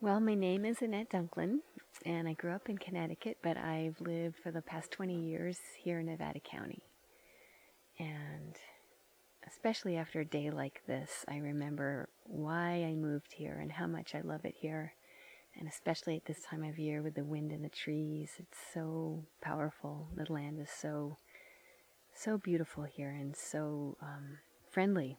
Well, my name is Annette Dunklin, and I grew up in Connecticut, but I've lived for the past 20 years here in Nevada County. And especially after a day like this, I remember why I moved here and how much I love it here. And especially at this time of year with the wind in the trees, it's so powerful. The land is so beautiful here and so friendly.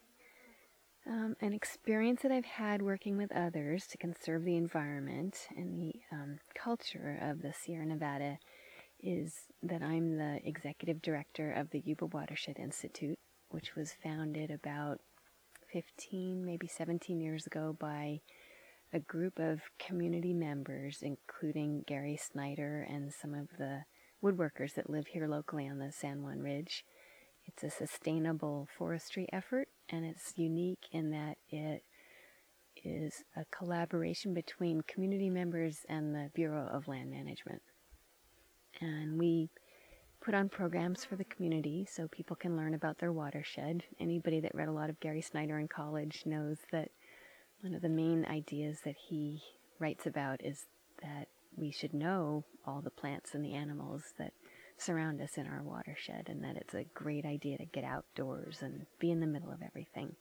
An experience that I've had working with others to conserve the environment and the culture of the Sierra Nevada is that I'm the executive director of the Yuba Watershed Institute, which was founded about 15, maybe 17 years ago by a group of community members, including Gary Snyder and some of the woodworkers that live here locally on the San Juan Ridge. It's a sustainable forestry effort, and it's unique in that it is a collaboration between community members and the Bureau of Land Management. And we put on programs for the community so people can learn about their watershed. Anybody that read a lot of Gary Snyder in college knows that one of the main ideas that he writes about is that we should know all the plants and the animals that surround us in our watershed, and that it's a great idea to get outdoors and be in the middle of everything.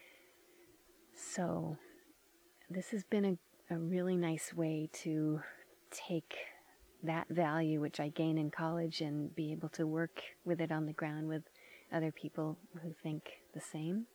So this has been a really nice way to take that value which I gained in college and be able to work with it on the ground with other people who think the same.